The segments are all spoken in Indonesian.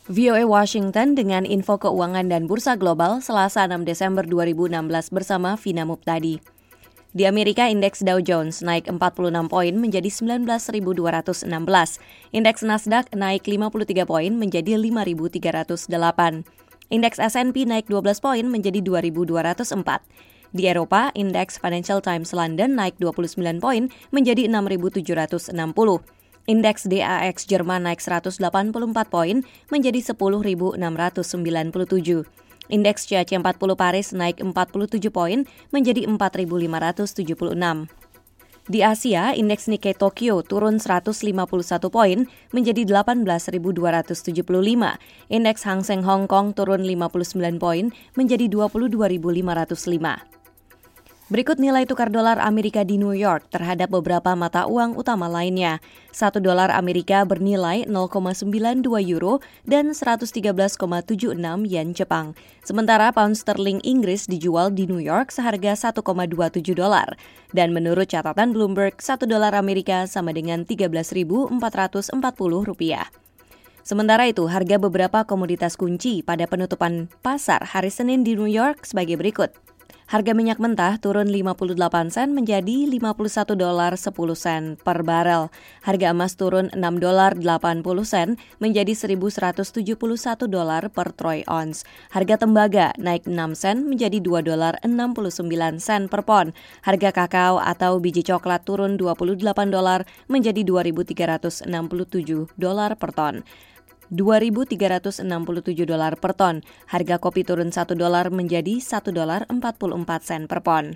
VOA Washington dengan info keuangan dan bursa global Selasa 6 Desember 2016 bersama Vina Muptadi. Di Amerika, indeks Dow Jones naik 46 poin menjadi 19.216. Indeks Nasdaq naik 53 poin menjadi 5.308. Indeks S&P naik 12 poin menjadi 2.204. Di Eropa, indeks Financial Times London naik 29 poin menjadi 6.760. Indeks DAX Jerman naik 184 poin menjadi 10.697. Indeks CAC 40 Paris naik 47 poin menjadi 4.576. Di Asia, indeks Nikkei Tokyo turun 151 poin menjadi 18.275. Indeks Hang Seng Hong Kong turun 59 poin menjadi 22.505. Berikut nilai tukar dolar Amerika di New York terhadap beberapa mata uang utama lainnya. 1 dolar Amerika bernilai 0,92 euro dan 113,76 yen Jepang. Sementara pound sterling Inggris dijual di New York seharga 1,27 dolar. Dan menurut catatan Bloomberg, 1 dolar Amerika sama dengan 13.440 rupiah. Sementara itu, harga beberapa komoditas kunci pada penutupan pasar hari Senin di New York sebagai berikut. Harga minyak mentah turun 58 sen menjadi 51 dolar 10 sen per barel. Harga emas turun 6 dolar 80 sen menjadi 1.171 dolar per troy ounce. Harga tembaga naik 6 sen menjadi 2 dolar 69 sen per pon. Harga kakao atau biji coklat turun 28 dolar menjadi 2.367 dolar per ton. 2.367 dolar per ton. Harga kopi turun 1 dolar menjadi 1 dolar 44 sen per pon.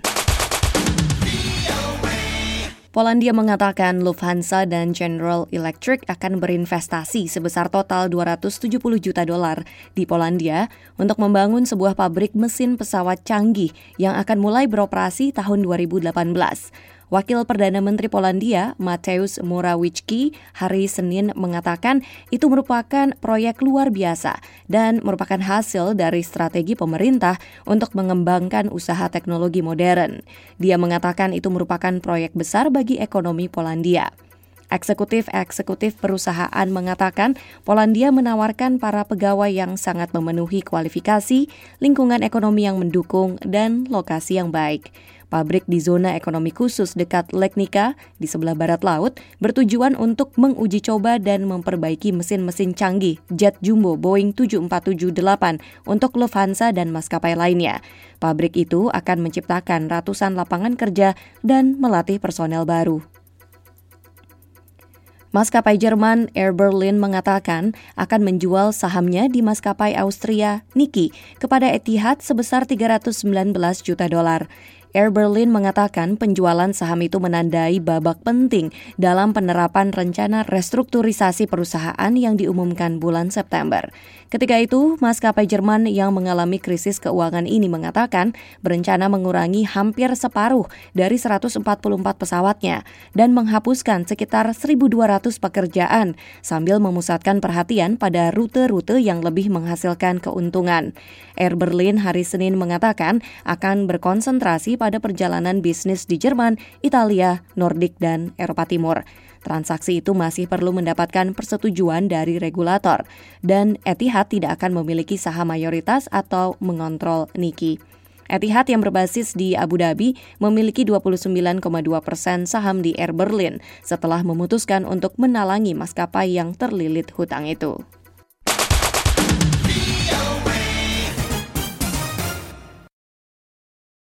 Polandia mengatakan Lufthansa dan General Electric akan berinvestasi sebesar total 270 juta dolar di Polandia untuk membangun sebuah pabrik mesin pesawat canggih yang akan mulai beroperasi tahun 2018. Wakil Perdana Menteri Polandia, Mateusz Morawiecki, hari Senin mengatakan itu merupakan proyek luar biasa dan merupakan hasil dari strategi pemerintah untuk mengembangkan usaha teknologi modern. Dia mengatakan itu merupakan proyek besar bagi ekonomi Polandia. Eksekutif perusahaan mengatakan Polandia menawarkan para pegawai yang sangat memenuhi kualifikasi, lingkungan ekonomi yang mendukung, dan lokasi yang baik. Pabrik di zona ekonomi khusus dekat Legnica di sebelah barat laut bertujuan untuk menguji coba dan memperbaiki mesin-mesin canggih jet jumbo Boeing 7478 untuk Lufthansa dan maskapai lainnya. Pabrik itu akan menciptakan ratusan lapangan kerja dan melatih personel baru. Maskapai Jerman Air Berlin mengatakan akan menjual sahamnya di maskapai Austria Niki kepada Etihad sebesar 319 juta dolar. Air Berlin mengatakan penjualan saham itu menandai babak penting dalam penerapan rencana restrukturisasi perusahaan yang diumumkan bulan September. Ketika itu, maskapai Jerman yang mengalami krisis keuangan ini mengatakan berencana mengurangi hampir separuh dari 144 pesawatnya dan menghapuskan sekitar 1.200 pekerjaan sambil memusatkan perhatian pada rute-rute yang lebih menghasilkan keuntungan. Air Berlin hari Senin mengatakan akan berkonsentrasi pada perjalanan bisnis di Jerman, Italia, Nordik, dan Eropa Timur. Transaksi itu masih perlu mendapatkan persetujuan dari regulator, dan Etihad tidak akan memiliki saham mayoritas atau mengontrol Niki. Etihad yang berbasis di Abu Dhabi memiliki 29,2% saham di Air Berlin setelah memutuskan untuk menalangi maskapai yang terlilit hutang itu.